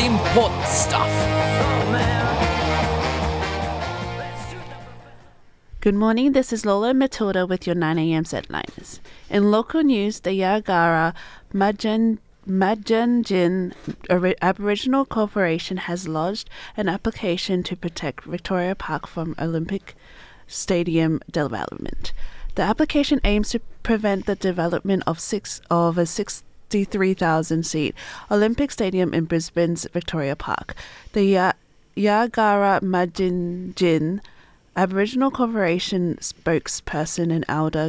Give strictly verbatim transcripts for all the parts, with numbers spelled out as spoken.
the important stuff. Good morning, this is Lola Matilda with your nine a.m. headliners. In local news, the Yagara Majan Majanjin Aboriginal Corporation has lodged an application to protect Victoria Park from Olympic Stadium development. The application aims to prevent the development of six of a sixty-three thousand seat Olympic Stadium in Brisbane's Victoria Park. The ya- Yagara Majanjin Aboriginal Corporation spokesperson and elder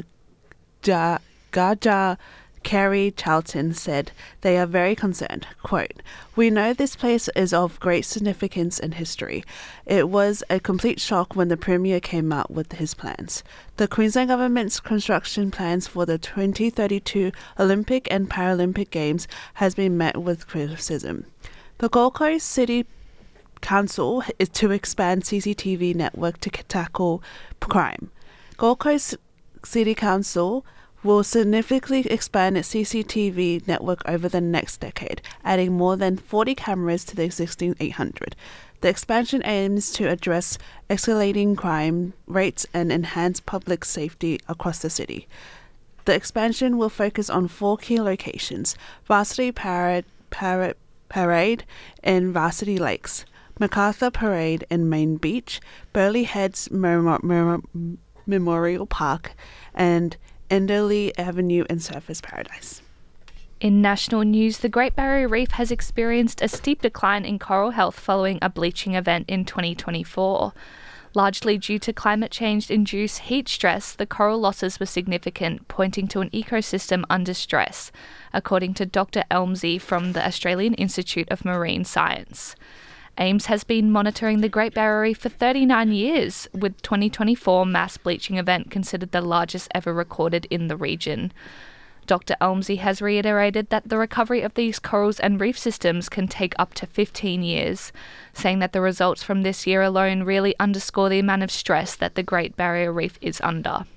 ja- Gaja Kerry Charlton said they are very concerned. Quote, "We know this place is of great significance and history. It was a complete shock when the Premier came out with his plans. The Queensland Government's construction plans for the twenty thirty-two Olympic and Paralympic Games has been met with criticism. The Gold Coast City Council is to expand C C T V network to tackle crime. Gold Coast City Council will significantly expand its C C T V network over the next decade, adding more than forty cameras to the existing eight hundred. The expansion aims to address escalating crime rates and enhance public safety across the city. The expansion will focus on four key locations: Varsity Parade, Parade, Parade and Varsity Lakes, MacArthur Parade and Main Beach, Burleigh Heads Mem- Mem- Memorial Park, and Enderley Avenue and Surfers Paradise. In national news, the Great Barrier Reef has experienced a steep decline in coral health following a bleaching event in twenty twenty-four. Largely due to climate change-induced heat stress, the coral losses were significant, pointing to an ecosystem under stress, according to Doctor Elmsey from the Australian Institute of Marine Science. AIMS has been monitoring the Great Barrier Reef for thirty-nine years, with twenty twenty-four mass bleaching event considered the largest ever recorded in the region. Doctor Elmsey has reiterated that the recovery of these corals and reef systems can take up to fifteen years, saying that the results from this year alone really underscore the amount of stress that the Great Barrier Reef is under.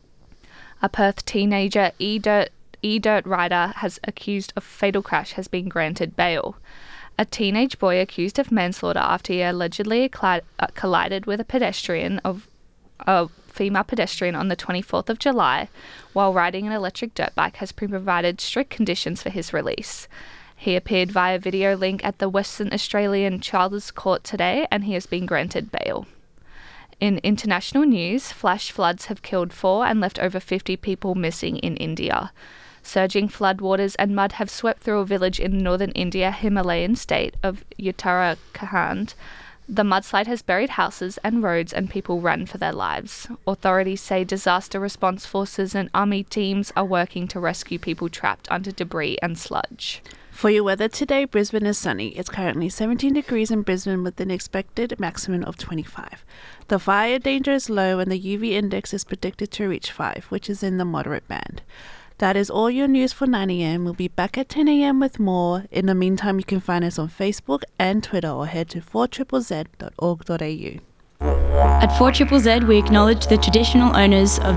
A Perth teenager, E-Dirt, E-Dirt rider has accused of fatal crash has been granted bail. A teenage boy accused of manslaughter after he allegedly collided with a pedestrian of a female pedestrian on the twenty-fourth of July while riding an electric dirt bike has been provided strict conditions for his release. He appeared via video link at the Western Australian Children's Court today and he has been granted bail. In international news, flash floods have killed four and left over fifty people missing in India. Surging floodwaters and mud have swept through a village in northern India Himalayan state of Uttarakhand. The mudslide has buried houses and roads and people run for their lives. Authorities say disaster response forces and army teams are working to rescue people trapped under debris and sludge. For your weather today, Brisbane is sunny. It's currently seventeen degrees in Brisbane with an expected maximum of twenty-five. The fire danger is low and the U V index is predicted to reach five, which is in the moderate band. That is all your news for nine a.m. We'll be back at ten a.m. with more. In the meantime, you can find us on Facebook and Twitter or head to four Z Z dot org dot a u. At four Z Z, we acknowledge the traditional owners of